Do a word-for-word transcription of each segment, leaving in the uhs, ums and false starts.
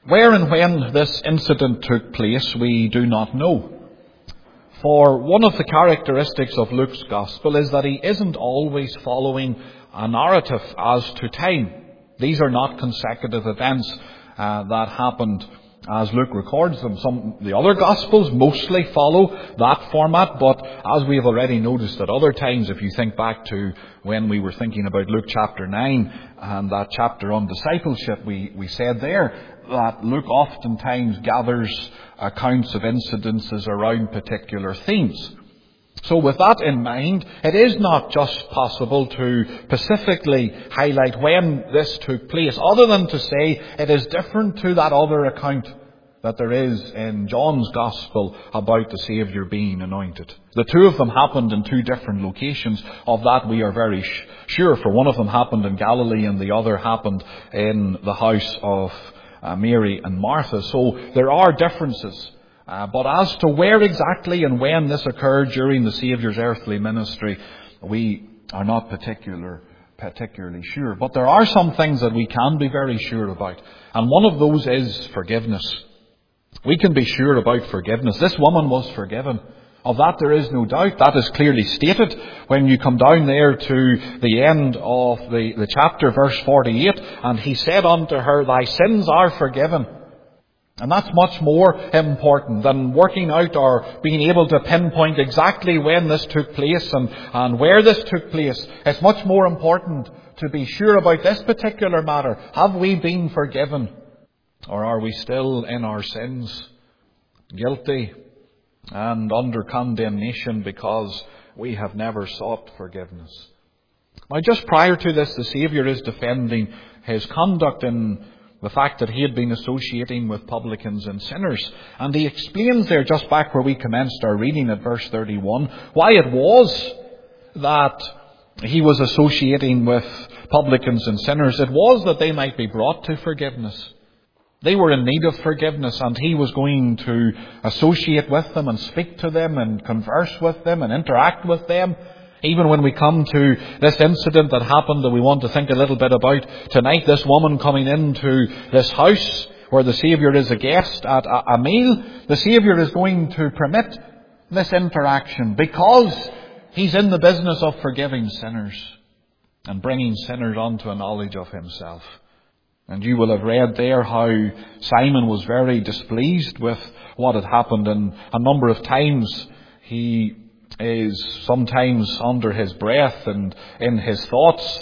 Where and when this incident took place, we do not know. For one of the characteristics of Luke's Gospel is that he isn't always following a narrative as to time. These are not consecutive events uh, that happened as Luke records them. Some the other Gospels mostly follow that format, but as we have already noticed at other times, if you think back to when we were thinking about Luke chapter nine and that chapter on discipleship, we, we said there that Luke oftentimes gathers accounts of incidences around particular themes. So with that in mind, it is not just possible to specifically highlight when this took place, other than to say it is different to that other account that there is in John's Gospel about the Saviour being anointed. The two of them happened in two different locations. Of that we are very sh- sure, for one of them happened in Galilee and the other happened in the house of uh, Mary and Martha. So there are differences. Uh, but as to where exactly and when this occurred during the Saviour's earthly ministry, we are not particular, particularly sure. But there are some things that we can be very sure about. And one of those is forgiveness. We can be sure about forgiveness. This woman was forgiven. Of that there is no doubt. That is clearly stated when you come down there to the end of the, the chapter, verse forty-eight. And he said unto her, thy sins are forgiven. And that's much more important than working out or being able to pinpoint exactly when this took place and, and where this took place. It's much more important to be sure about this particular matter. Have we been forgiven? Or are we still in our sins, guilty and under condemnation because we have never sought forgiveness? Now, just prior to this, the Saviour is defending his conduct in the fact that he had been associating with publicans and sinners. And he explains there, just back where we commenced our reading at verse thirty-one, why it was that he was associating with publicans and sinners. It was that they might be brought to forgiveness. They were in need of forgiveness, and he was going to associate with them and speak to them and converse with them and interact with them. Even when we come to this incident that happened that we want to think a little bit about tonight, this woman coming into this house where the Saviour is a guest at a, a meal, the Saviour is going to permit this interaction because he's in the business of forgiving sinners and bringing sinners unto a knowledge of himself. And you will have read there how Simon was very displeased with what had happened, and a number of times he is sometimes under his breath and in his thoughts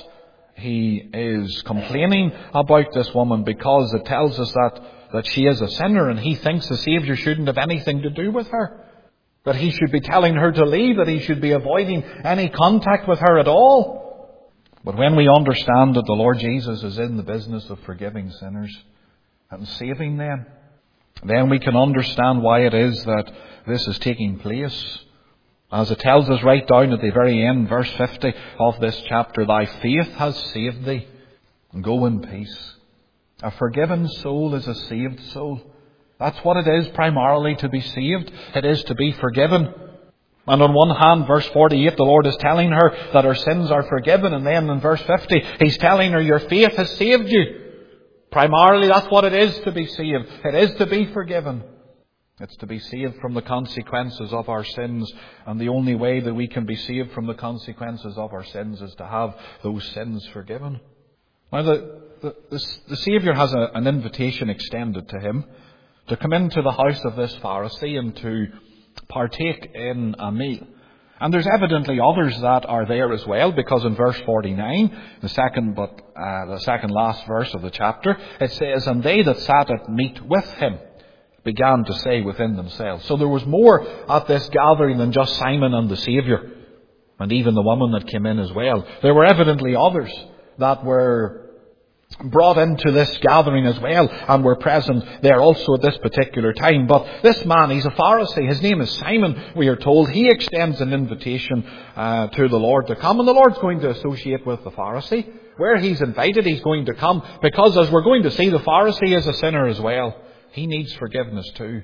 he is complaining about this woman because it tells us that, that she is a sinner, and he thinks the Saviour shouldn't have anything to do with her. That he should be telling her to leave, that he should be avoiding any contact with her at all. But when we understand that the Lord Jesus is in the business of forgiving sinners and saving them, then we can understand why it is that this is taking place. As it tells us right down at the very end, verse fifty of this chapter, thy faith has saved thee. Go in peace. A forgiven soul is a saved soul. That's what it is primarily to be saved. It is to be forgiven. And on one hand, verse forty-eight, the Lord is telling her that her sins are forgiven. And then in verse fifty, he's telling her, your faith has saved you. Primarily, that's what it is to be saved. It is to be forgiven. It's to be saved from the consequences of our sins. And the only way that we can be saved from the consequences of our sins is to have those sins forgiven. Now, the, the, the, the Saviour has a, an invitation extended to him to come into the house of this Pharisee and to partake in a meal. And there's evidently others that are there as well, because in verse forty-nine, the second but uh, the second last verse of the chapter, it says, and they that sat at meat with him began to say within themselves. So there was more at this gathering than just Simon and the Saviour, and even the woman that came in as well. There were evidently others that were brought into this gathering as well and were present there also at this particular time. But this man, he's a Pharisee. His name is Simon, we are told. He extends an invitation uh, to the Lord to come, and the Lord's going to associate with the Pharisee. Where he's invited, he's going to come, because as we're going to see, the Pharisee is a sinner as well. He needs forgiveness too.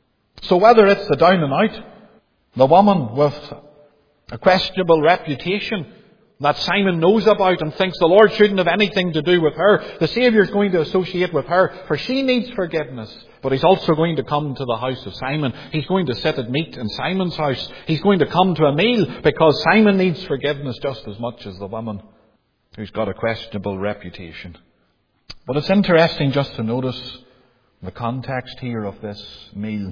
So whether it's the down and out, the woman with a questionable reputation, that Simon knows about and thinks the Lord shouldn't have anything to do with her. The Saviour is going to associate with her, for she needs forgiveness. But He's also going to come to the house of Simon. He's going to sit at meat in Simon's house. He's going to come to a meal because Simon needs forgiveness just as much as the woman who's got a questionable reputation. But it's interesting just to notice the context here of this meal.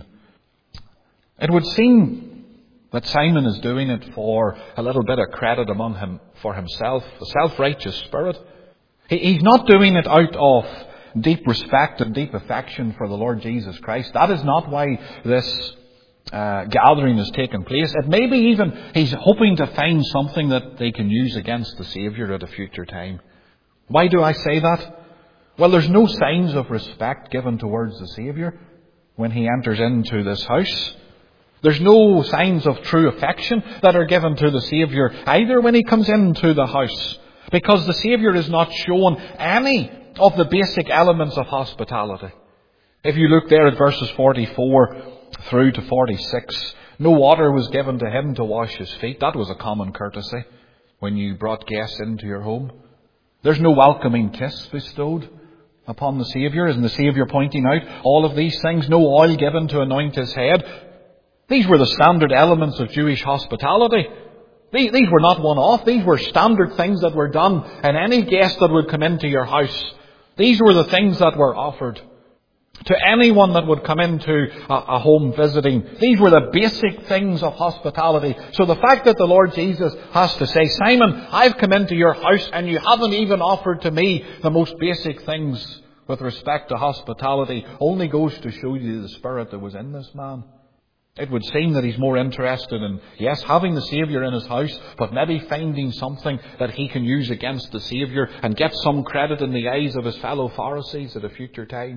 It would seem that Simon is doing it for a little bit of credit among him for himself, a self-righteous spirit. He, he's not doing it out of deep respect and deep affection for the Lord Jesus Christ. That is not why this uh, gathering has taken place. It may be even he's hoping to find something that they can use against the Saviour at a future time. Why do I say that? Well, there's no signs of respect given towards the Saviour when He enters into this house. There's no signs of true affection that are given to the Saviour either when He comes into the house, because the Saviour is not shown any of the basic elements of hospitality. If you look there at verses forty-four through to forty-six, no water was given to Him to wash His feet. That was a common courtesy when you brought guests into your home. There's no welcoming kiss bestowed upon the Saviour. Isn't the Saviour pointing out all of these things? No oil given to anoint His head. These were the standard elements of Jewish hospitality. These, these were not one-off. These were standard things that were done in any guest that would come into your house. These were the things that were offered to anyone that would come into a, a home visiting. These were the basic things of hospitality. So the fact that the Lord Jesus has to say, Simon, I've come into your house and you haven't even offered to me the most basic things with respect to hospitality, only goes to show you the spirit that was in this man. It would seem that he's more interested in, yes, having the Saviour in his house, but maybe finding something that he can use against the Saviour and get some credit in the eyes of his fellow Pharisees at a future time.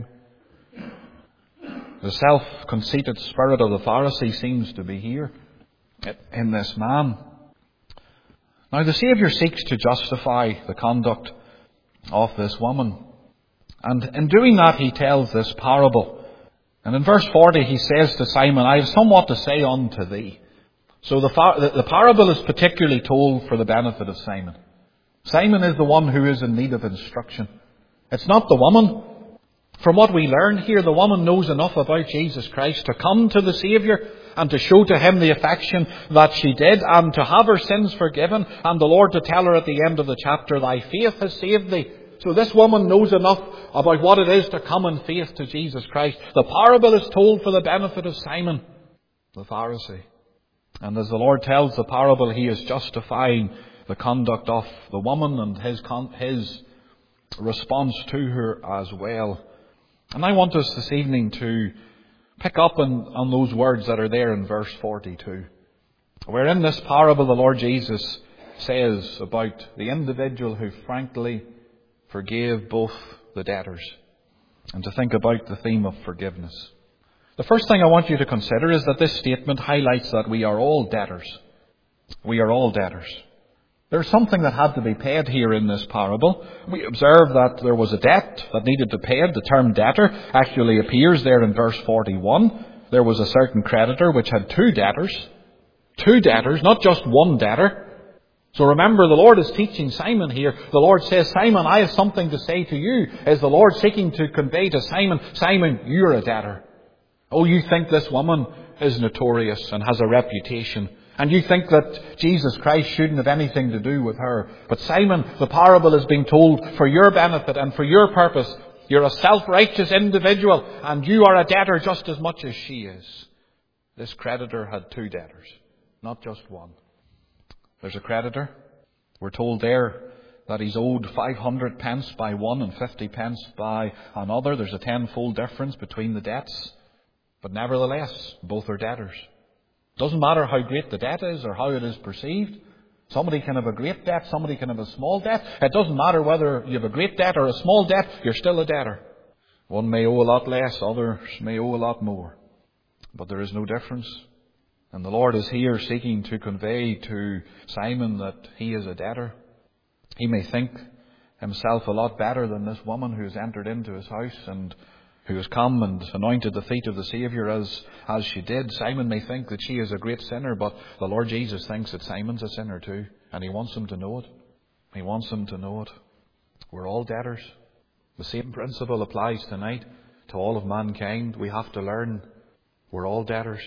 The self-conceited spirit of the Pharisee seems to be here in this man. Now the Saviour seeks to justify the conduct of this woman. And in doing that, he tells this parable. And in verse forty, he says to Simon, I have somewhat to say unto thee. So the, the, the parable is particularly told for the benefit of Simon. Simon is the one who is in need of instruction. It's not the woman. From what we learn here, the woman knows enough about Jesus Christ to come to the Saviour and to show to Him the affection that she did and to have her sins forgiven, and the Lord to tell her at the end of the chapter, thy faith has saved thee. So this woman knows enough about what it is to come in faith to Jesus Christ. The parable is told for the benefit of Simon, the Pharisee. And as the Lord tells the parable, He is justifying the conduct of the woman and his, con- his response to her as well. And I want us this evening to pick up on, on those words that are there in verse forty-two. Where in this parable the Lord Jesus says about the individual who frankly forgave both the debtors, and to think about the theme of forgiveness. The first thing I want you to consider is that this statement highlights that we are all debtors. We are all debtors. There's something that had to be paid here in this parable. We observe that there was a debt that needed to be paid. The term debtor actually appears there in verse forty-one. There was a certain creditor which had two debtors. Two debtors, not just one debtor. So remember, the Lord is teaching Simon here. The Lord says, Simon, I have something to say to you. Is the Lord seeking to convey to Simon, Simon, you're a debtor. Oh, you think this woman is notorious and has a reputation. And you think that Jesus Christ shouldn't have anything to do with her. But Simon, the parable is being told for your benefit and for your purpose. You're a self-righteous individual and you are a debtor just as much as she is. This creditor had two debtors, not just one. There's a creditor. We're told there that he's owed five hundred pence by one and fifty pence by another. There's a tenfold difference between the debts. But nevertheless, both are debtors. Doesn't matter how great the debt is or how it is perceived. Somebody can have a great debt, somebody can have a small debt. It doesn't matter whether you have a great debt or a small debt, you're still a debtor. One may owe a lot less, others may owe a lot more. But there is no difference. And the Lord is here seeking to convey to Simon that he is a debtor. He may think himself a lot better than this woman who has entered into his house and who has come and anointed the feet of the Saviour as, as she did. Simon may think that she is a great sinner, but the Lord Jesus thinks that Simon's a sinner too, and he wants him to know it. He wants him to know it. We're all debtors. The same principle applies tonight to all of mankind. We have to learn we're all debtors.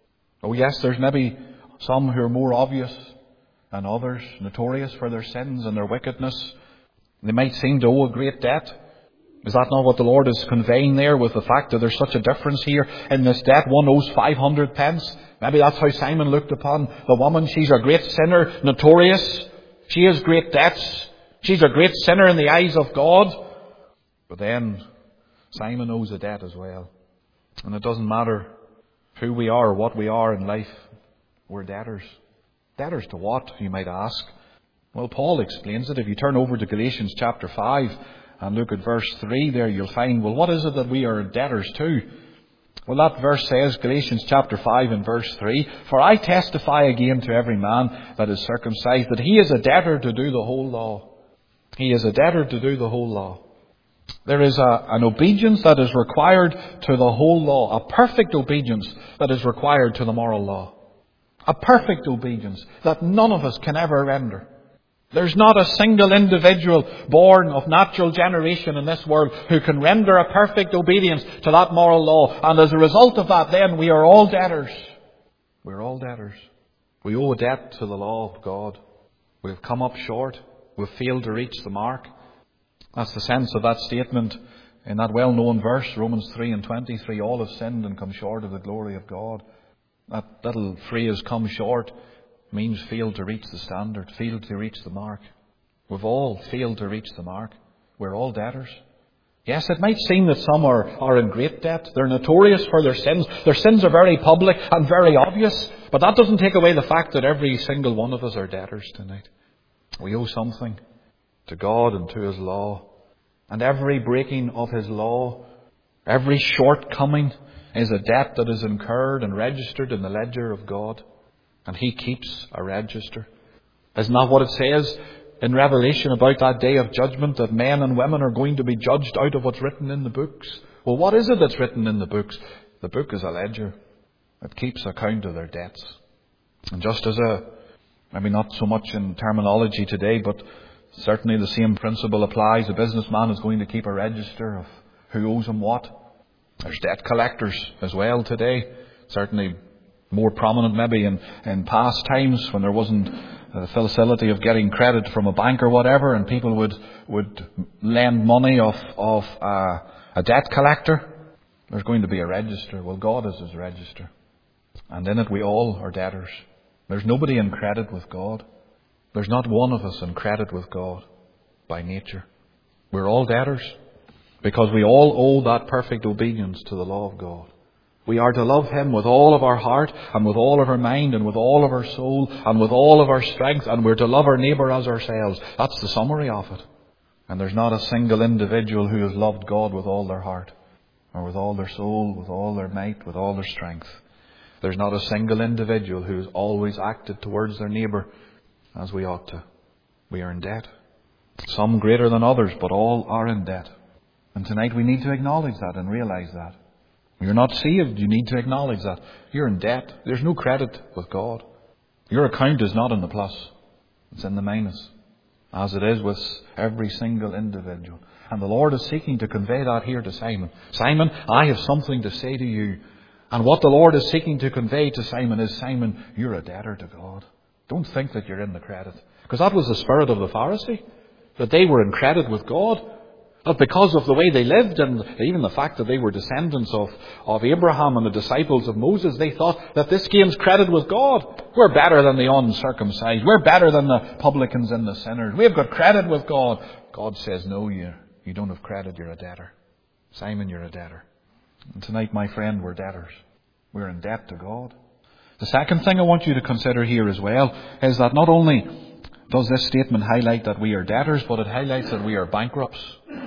Oh yes, there's maybe some who are more obvious than others, notorious for their sins and their wickedness. They might seem to owe a great debt. Is that not what the Lord is conveying there with the fact that there's such a difference here in this debt? One owes five hundred pence. Maybe that's how Simon looked upon the woman. She's a great sinner, notorious. She has great debts. She's a great sinner in the eyes of God. But then Simon owes a debt as well. And it doesn't matter who we are or what we are in life. We're debtors. Debtors to what, you might ask? Well, Paul explains it. If you turn over to Galatians chapter five and look at verse three there, you'll find, well, what is it that we are debtors to? Well, that verse says, Galatians chapter five and verse three, "For I testify again to every man that is circumcised, that he is a debtor to do the whole law." He is a debtor to do the whole law. There is a, an obedience that is required to the whole law, a perfect obedience that is required to the moral law. A perfect obedience that none of us can ever render. There's not a single individual born of natural generation in this world who can render a perfect obedience to that moral law. And as a result of that, then, we are all debtors. We're all debtors. We owe a debt to the law of God. We've come up short. We've failed to reach the mark. That's the sense of that statement in that well-known verse, Romans three and twenty-three, "All have sinned and come short of the glory of God." That little phrase, "come short," means failed to reach the standard, failed to reach the mark. We've all failed to reach the mark. We're all debtors. Yes, it might seem that some are, are in great debt. They're notorious for their sins. Their sins are very public and very obvious. But that doesn't take away the fact that every single one of us are debtors tonight. We owe something to God and to His law. And every breaking of His law, every shortcoming is a debt that is incurred and registered in the ledger of God. And He keeps a register. Isn't that what it says in Revelation about that day of judgment, that men and women are going to be judged out of what's written in the books? Well, what is it that's written in the books? The book is a ledger. It keeps account of their debts. And just as a, maybe not so much in terminology today, but certainly the same principle applies. A businessman is going to keep a register of who owes him what. There's debt collectors as well today. Certainly more prominent maybe in, in past times when there wasn't the facility of getting credit from a bank or whatever, and people would would lend money off of uh, a debt collector. There's going to be a register. Well, God is His register. And in it we all are debtors. There's nobody in credit with God. There's not one of us in credit with God by nature. We're all debtors because we all owe that perfect obedience to the law of God. We are to love Him with all of our heart and with all of our mind and with all of our soul and with all of our strength, and we're to love our neighbour as ourselves. That's the summary of it. And there's not a single individual who has loved God with all their heart or with all their soul, with all their might, with all their strength. There's not a single individual who has always acted towards their neighbour as we ought to. We are in debt. Some greater than others, but all are in debt. And tonight we need to acknowledge that and realise that. You're not saved, you need to acknowledge that. You're in debt. There's no credit with God. Your account is not in the plus. It's in the minus. As it is with every single individual. And the Lord is seeking to convey that here to Simon. Simon, I have something to say to you. And what the Lord is seeking to convey to Simon is, Simon, you're a debtor to God. Don't think that you're in the credit. Because that was the spirit of the Pharisee. That they were in credit with God. That because of the way they lived and even the fact that they were descendants of, of Abraham and the disciples of Moses, they thought that this gains credit with God. We're better than the uncircumcised. We're better than the publicans and the sinners. We've got credit with God. God says, no, you, you don't have credit. You're a debtor. Simon, you're a debtor. And tonight, my friend, we're debtors. We're in debt to God. The second thing I want you to consider here as well is that not only does this statement highlight that we are debtors, but it highlights that we are bankrupts.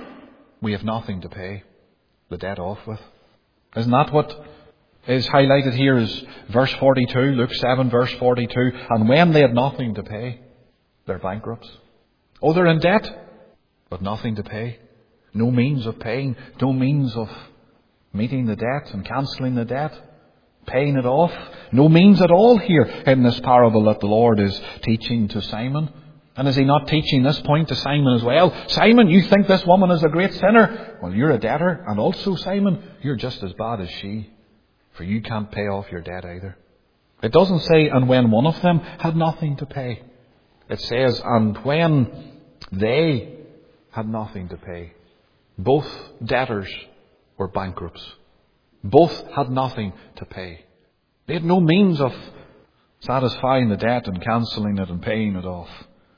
We have nothing to pay the debt off with. Isn't that what is highlighted here is verse forty-two, Luke seven verse forty-two. And when they had nothing to pay, they're bankrupts. Oh, they're in debt, but nothing to pay. No means of paying, no means of meeting the debt and cancelling the debt, paying it off. No means at all here in this parable that the Lord is teaching to Simon. And is he not teaching this point to Simon as well? Simon, you think this woman is a great sinner? Well, you're a debtor. And also, Simon, you're just as bad as she. For you can't pay off your debt either. It doesn't say, and when one of them had nothing to pay. It says, and when they had nothing to pay. Both debtors were bankrupts. Both had nothing to pay. They had no means of satisfying the debt and cancelling it and paying it off.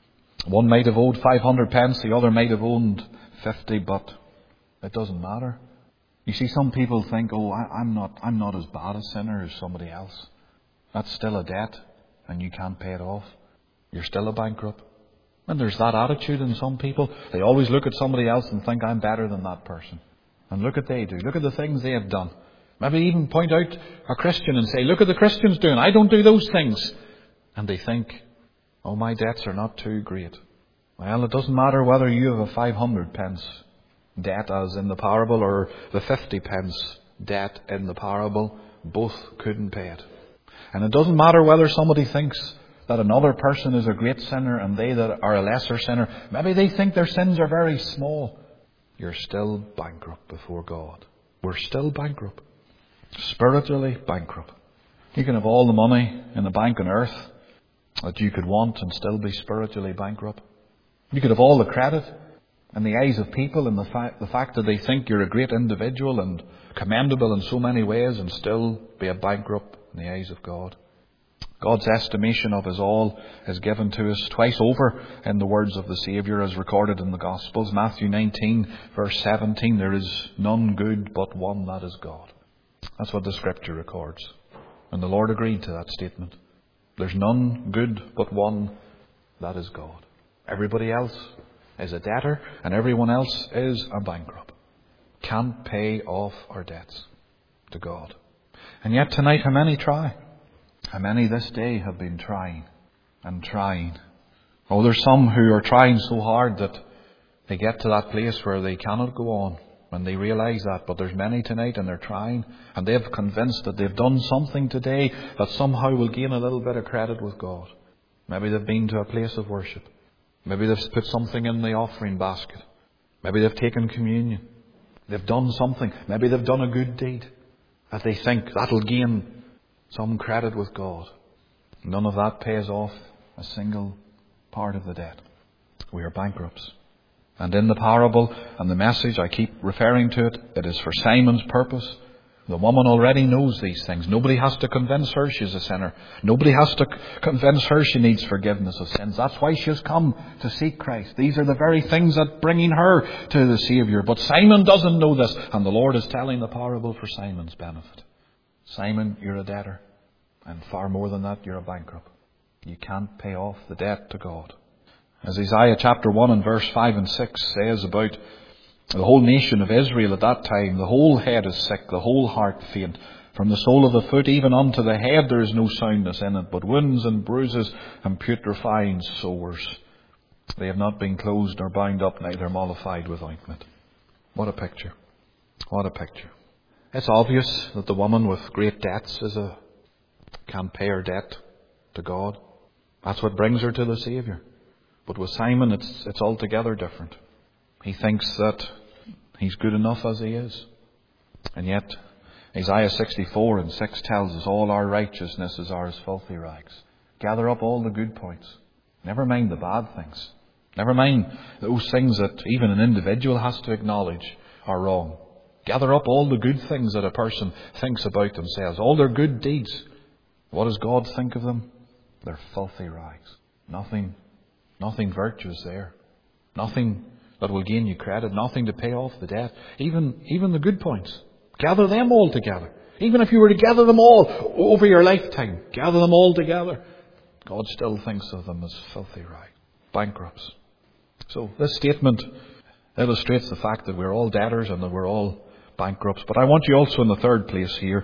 One might have owed five hundred pence, the other might have owed fifty, but it doesn't matter. You see, some people think, oh, I, I'm not I'm not as bad a sinner as somebody else. That's still a debt, and you can't pay it off. You're still a bankrupt. And there's that attitude in some people. They always look at somebody else and think, I'm better than that person. And look what they do. Look at the things they have done. Maybe even point out a Christian and say, look at the Christians doing. I don't do those things. And they think, oh, my debts are not too great. Well, it doesn't matter whether you have a five hundred pence debt as in the parable or the fifty pence debt in the parable. Both couldn't pay it. And it doesn't matter whether somebody thinks that another person is a great sinner and they that are a lesser sinner. Maybe they think their sins are very small. You're still bankrupt before God. We're still bankrupt. Spiritually bankrupt. You can have all the money in the bank on earth that you could want and still be spiritually bankrupt. You could have all the credit in the eyes of people and the, fa- the fact that they think you're a great individual and commendable in so many ways and still be a bankrupt in the eyes of God. God's estimation of us all is given to us twice over in the words of the Saviour as recorded in the Gospels. Matthew nineteen verse seventeen, there is none good but one, that is God. That's what the Scripture records. And the Lord agreed to that statement. There's none good but one, that is God. Everybody else is a debtor and everyone else is a bankrupt. Can't pay off our debts to God. And yet tonight, how many try? How many this day have been trying and trying? Oh, there's some who are trying so hard that they get to that place where they cannot go on when they realise that. But there's many tonight and they're trying and they've convinced that they've done something today that somehow will gain a little bit of credit with God. Maybe they've been to a place of worship. Maybe they've put something in the offering basket. Maybe they've taken communion. They've done something. Maybe they've done a good deed that they think that'll gain some credit with God. None of that pays off a single part of the debt. We are bankrupts. And in the parable and the message, I keep referring to it, it is for Simon's purpose. The woman already knows these things. Nobody has to convince her she's a sinner. Nobody has to convince her she needs forgiveness of sins. That's why she has come to seek Christ. These are the very things that bringing her to the Saviour. But Simon doesn't know this, and the Lord is telling the parable for Simon's benefit. Simon, you're a debtor. And far more than that, you're a bankrupt. You can't pay off the debt to God. As Isaiah chapter one and verse five and six says about the whole nation of Israel at that time, the whole head is sick, the whole heart faint. From the sole of the foot even unto the head there is no soundness in it, but wounds and bruises and putrefying sores. They have not been closed nor bound up, neither mollified with ointment. What a picture. What a picture. It's obvious that the woman with great debts is a can't pay her debt to God. That's what brings her to the Saviour. But with Simon, it's it's altogether different. He thinks that he's good enough as he is. And yet, Isaiah sixty-four and six tells us all our righteousnesses are as filthy rags. Gather up all the good points. Never mind the bad things. Never mind those things that even an individual has to acknowledge are wrong. Gather up all the good things that a person thinks about themselves. All their good deeds. What does God think of them? They're filthy rags. Nothing, nothing virtuous there. Nothing that will gain you credit. Nothing to pay off the debt. Even, even the good points. Gather them all together. Even if you were to gather them all over your lifetime. Gather them all together. God still thinks of them as filthy rags. Bankrupts. So this statement illustrates the fact that we're all debtors and that we're all bankrupts. But I want you also in the third place here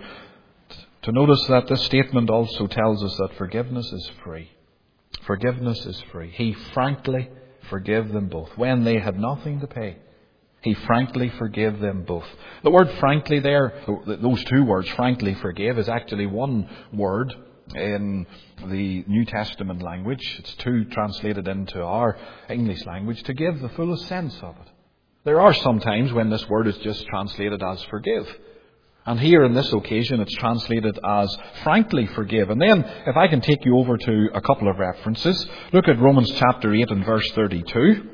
to notice that this statement also tells us that forgiveness is free. Forgiveness is free. He frankly forgave them both when they had nothing to pay. He frankly forgave them both. The word frankly there, those two words, frankly forgive, is actually one word in the New Testament language. It's two translated into our English language to give the fullest sense of it. There are some times when this word is just translated as forgive. And here in this occasion it's translated as frankly forgive. And then, if I can take you over to a couple of references, look at Romans chapter eight and verse thirty-two.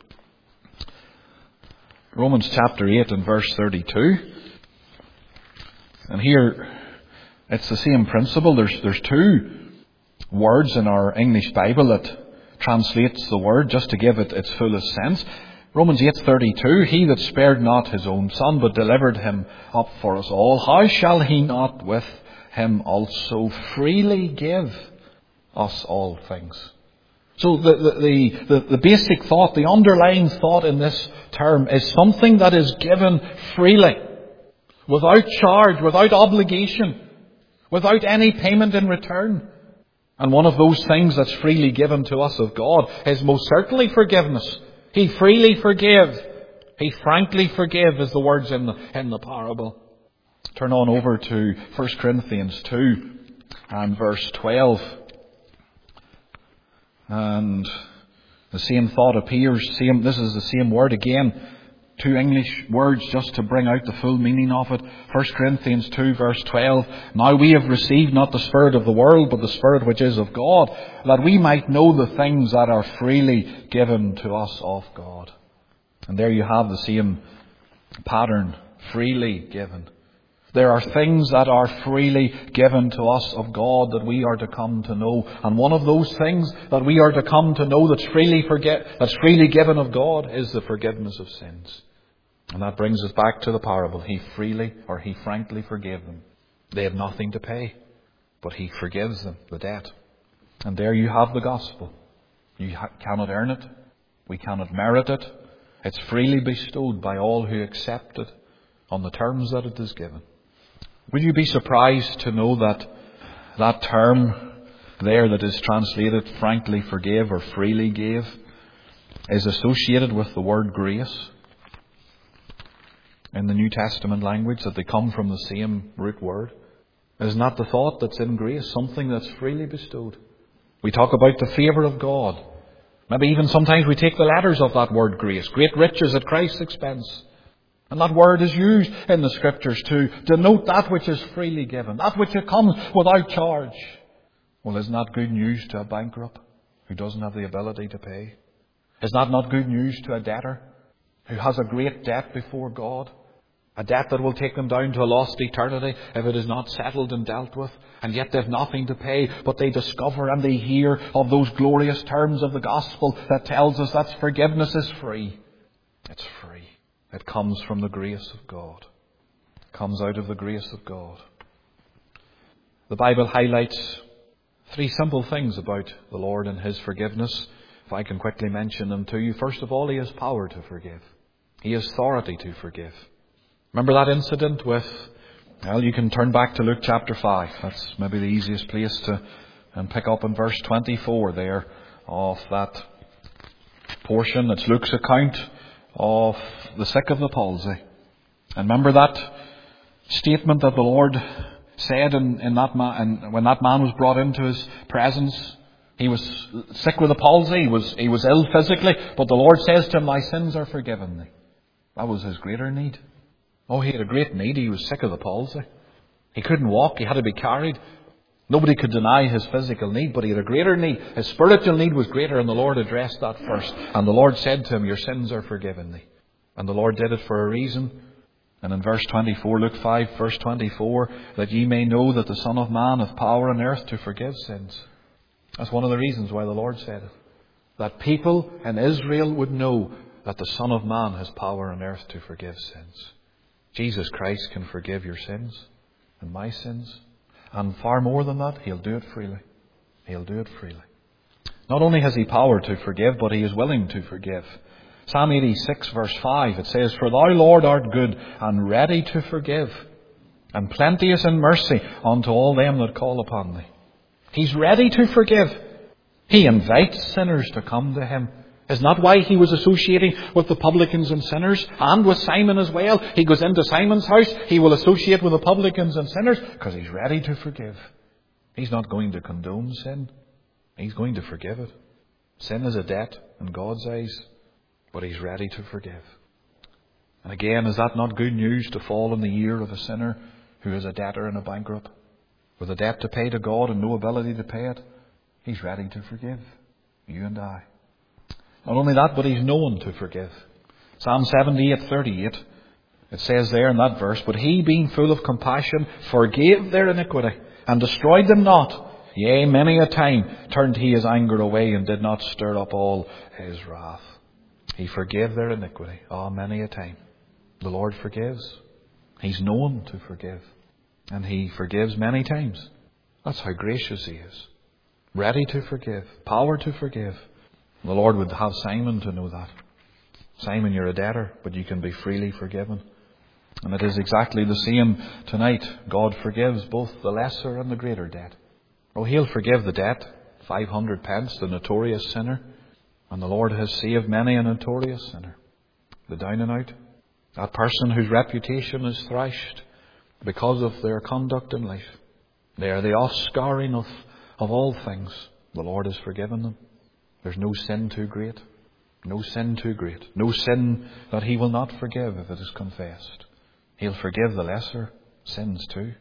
Romans chapter eight and verse thirty-two. And here it's the same principle. There's, there's two words in our English Bible that translates the word just to give it its fullest sense. Romans eight thirty-two, he that spared not his own son, but delivered him up for us all, how shall he not with him also freely give us all things? So the, the, the, the basic thought, the underlying thought in this term is something that is given freely, without charge, without obligation, without any payment in return. And one of those things that's freely given to us of God is most certainly forgiveness. He freely forgave. He frankly forgave, is the words in the, in the parable. Turn on over to First Corinthians two and verse twelve. And the same thought appears. Same, this is the same word again. Two English words just to bring out the full meaning of it. First Corinthians two verse twelve. Now we have received not the spirit of the world, but the Spirit which is of God, that we might know the things that are freely given to us of God. And there you have the same pattern. Freely given. There are things that are freely given to us of God that we are to come to know. And one of those things that we are to come to know that's freely forget, that's freely given of God is the forgiveness of sins. And that brings us back to the parable. He freely, or he frankly forgave them. They had nothing to pay, but he forgives them the debt. And there you have the gospel. You ha- cannot earn it. We cannot merit it. It's freely bestowed by all who accept it on the terms that it is given. Will you be surprised to know that that term there that is translated frankly forgave or freely gave is associated with the word grace in the New Testament language, that they come from the same root word? Is not the thought that's in grace something that's freely bestowed? We talk about the favour of God. Maybe even sometimes we take the letters of that word grace. Great riches at Christ's expense. And that word is used in the Scriptures to denote that which is freely given, that which comes without charge. Well, isn't that good news to a bankrupt who doesn't have the ability to pay? Is that not good news to a debtor who has a great debt before God? A debt that will take them down to a lost eternity if it is not settled and dealt with. And yet they've nothing to pay, but they discover and they hear of those glorious terms of the gospel that tells us that forgiveness is free. It's free. It comes from the grace of God. It comes out of the grace of God. The Bible highlights three simple things about the Lord and his forgiveness. If I can quickly mention them to you. First of all, he has power to forgive. He has authority to forgive. Remember that incident with, well, you can turn back to Luke chapter five. That's maybe the easiest place to and pick up in verse twenty-four there of that portion. It's Luke's account of the sick of the palsy. And remember that statement that the Lord said in, in that man, and when that man was brought into his presence, he was sick with the palsy, he was, he was ill physically, but the Lord says to him, thy sins are forgiven thee. That was his greater need. Oh, he had a great need. He was sick of the palsy. He couldn't walk, he had to be carried. Nobody could deny his physical need, but he had a greater need. His spiritual need was greater, and the Lord addressed that first. And the Lord said to him, your sins are forgiven thee. And the Lord did it for a reason. And in verse twenty-four, Luke five, verse twenty-four, that ye may know that the Son of Man hath power on earth to forgive sins. That's one of the reasons why the Lord said it. That people in Israel would know that the Son of Man has power on earth to forgive sins. Jesus Christ can forgive your sins and my sins. And far more than that, he'll do it freely. He'll do it freely. Not only has he power to forgive, but he is willing to forgive. Psalm eighty-six verse five, it says, for thou, Lord, art good and ready to forgive, and plenteous in mercy unto all them that call upon thee. He's ready to forgive. He invites sinners to come to him. Isn't that why he was associating with the publicans and sinners and with Simon as well? He goes into Simon's house, he will associate with the publicans and sinners because he's ready to forgive. He's not going to condone sin. He's going to forgive it. Sin is a debt in God's eyes, but he's ready to forgive. And again, is that not good news to fall in the ear of a sinner who is a debtor and a bankrupt? With a debt to pay to God and no ability to pay it, he's ready to forgive you and I. Not only that, but he's known to forgive. Psalm seventy-eight thirty-eight, it says there in that verse, "But he, being full of compassion, forgave their iniquity, and destroyed them not. Yea, many a time turned he his anger away, and did not stir up all his wrath." He forgave their iniquity. Ah, oh, many a time. The Lord forgives. He's known to forgive. And he forgives many times. That's how gracious he is. Ready to forgive. Power to forgive. The Lord would have Simon to know that. Simon, you're a debtor, but you can be freely forgiven. And it is exactly the same tonight. God forgives both the lesser and the greater debt. Oh, he'll forgive the debt, five hundred pence, the notorious sinner. And the Lord has saved many a notorious sinner. The down and out. That person whose reputation is thrashed because of their conduct in life. They are the offscouring of, of all things. The Lord has forgiven them. There's no sin too great. No sin too great. No sin that he will not forgive if it is confessed. He'll forgive the lesser sins too.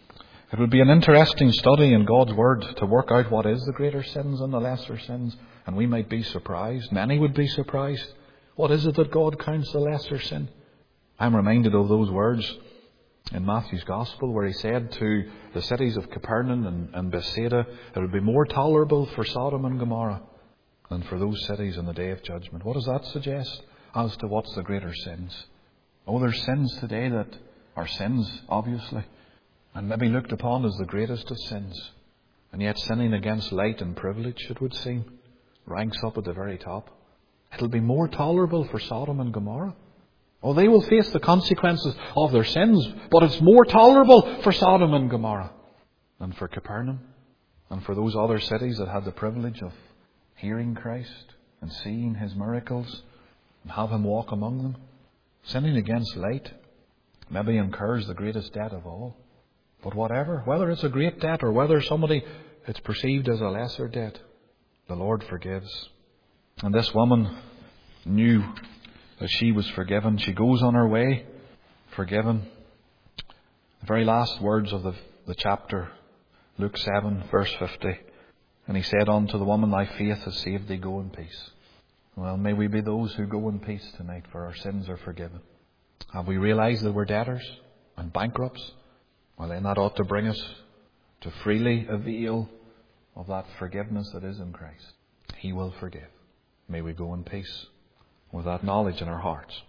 It would be an interesting study in God's Word to work out what is the greater sins and the lesser sins. And we might be surprised. Many would be surprised. What is it that God counts the lesser sin? I'm reminded of those words in Matthew's Gospel where he said to the cities of Capernaum and, and Bethsaida, it would be more tolerable for Sodom and Gomorrah than for those cities in the day of judgment. What does that suggest as to what's the greater sins? Oh, there's sins today that are sins, obviously, and maybe looked upon as the greatest of sins. And yet sinning against light and privilege, it would seem, ranks up at the very top. It'll be more tolerable for Sodom and Gomorrah. Oh, they will face the consequences of their sins, but it's more tolerable for Sodom and Gomorrah than for Capernaum and for those other cities that had the privilege of hearing Christ and seeing his miracles and have him walk among them. Sinning against light maybe incurs the greatest debt of all. But whatever, whether it's a great debt or whether somebody it's perceived as a lesser debt, the Lord forgives. And this woman knew that she was forgiven. She goes on her way, forgiven. The very last words of the, the chapter, Luke seven, verse fifty. And he said unto the woman, thy faith has saved thee, go in peace. Well, may we be those who go in peace tonight, for our sins are forgiven. Have we realized that we're debtors and bankrupts? Well, then that ought to bring us to freely avail of that forgiveness that is in Christ. He will forgive. May we go in peace with that knowledge in our hearts.